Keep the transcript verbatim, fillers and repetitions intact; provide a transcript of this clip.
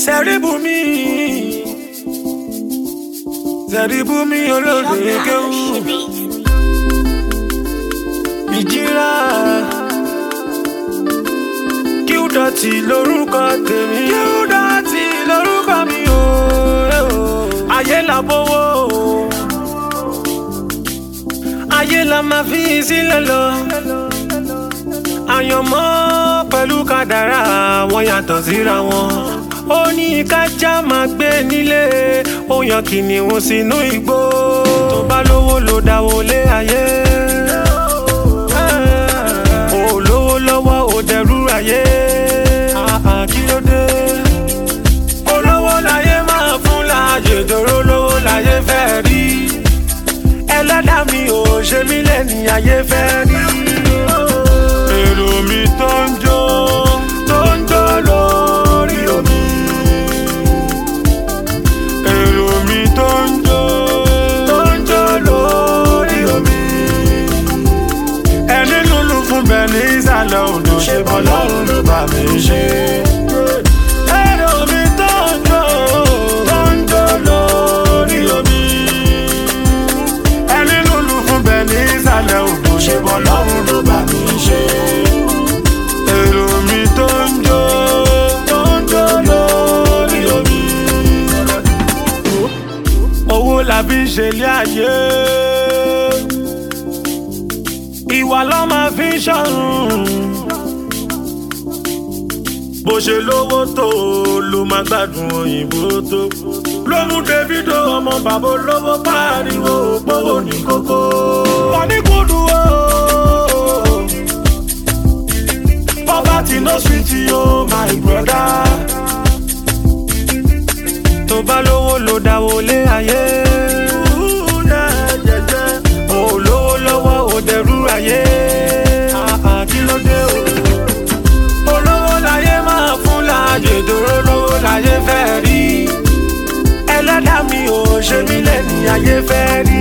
Sẹ́ríbùmí Sẹ́ríbùmí olóde kéwú ìjìrà Qdotty lórúkọ tèmi Qdotty lórúkọ mi o ayé la bówó ayé la máa fi sílẹ̀ lọ àyànmọ́ pẹ̀lú kádàrá wọn yàtọ̀ síra wọn ó ní kájá máa gbé nílé ó yan kìnìún sínú igbó tó bá lówó ló dáwó lé ayé ó lówó lọ́wọ́ ó dẹrú ayé kí ló dé olówó láyé máa fún láàyè dòró lówó láyé fẹ́ rí ẹlẹ́dàá mi ò ṣe mí lẹ́ni ayé fẹ́ rí èrò mi tó ń jó tó ń jó lórí omi èrò mi tó ń jó tó ń jó lórí omi ẹni lulu fún bẹ́ẹ̀ ní ìsàlẹ̀ odò ṣe bọ́ lọ́rùn ló bá mi ṣe. èrò mi tó ń jó tó ń jó lórí omi ẹni lulu fún bẹ́ẹ̀ ní ìsàlẹ̀ odò ṣe bọ́ lọ́rùn ló bá mi ṣe. èrò mi tó ń jó tó ń jó lórí omi owó la fi ń ṣe ilé ayé ìwà ló máa fi ń ṣọ̀run bó ṣe lówó tó ló máa gbádùn òyìnbó tó ló mú Davido ọmọ bàbá olówó pariwo òpówó ní kókó wọn ní kúdù o poverty no sweet yo my brother tó bá lówó ló dáwó lé ayé ó lówó lọ́wọ́ ó dẹrú ayé kí ló dé o olówó láyé máa fún láàyè dòró lówó láyé fẹ́ rí ẹlẹ́dàá mi ò ṣe mí lẹ́ni ayé fẹ́ rí